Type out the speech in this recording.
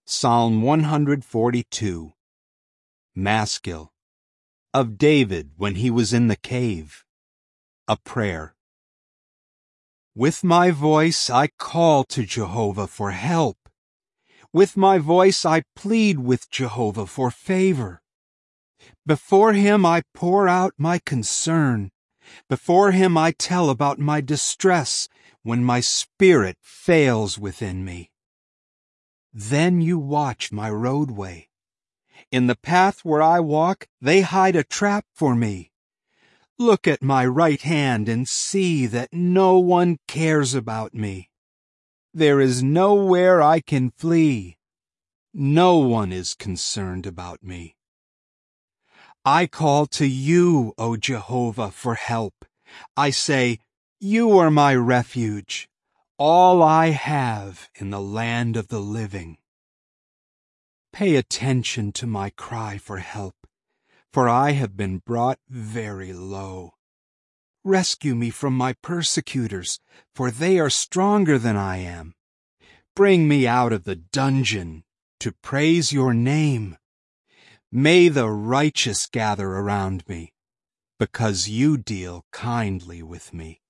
Psalm 142. Maskil. Of David when he was in the cave. A prayer. With my voice I call to Jehovah for help. With my voice I plead with Jehovah for favor. Before him I pour out my concern. Before him I tell about my distress when my spirit fails within me. Then you watch my roadway. In the path where I walk, they hide a trap for me. Look at my right hand and see that no one cares about me. There is nowhere I can flee. No one is concerned about me. I call to you, O Jehovah, for help. I say, you are my refuge, all I have in the land of the living. Pay attention to my cry for help, for I have been brought very low. Rescue me from my persecutors, for they are stronger than I am. Bring me out of the dungeon to praise your name. May the righteous gather around me, because you deal kindly with me.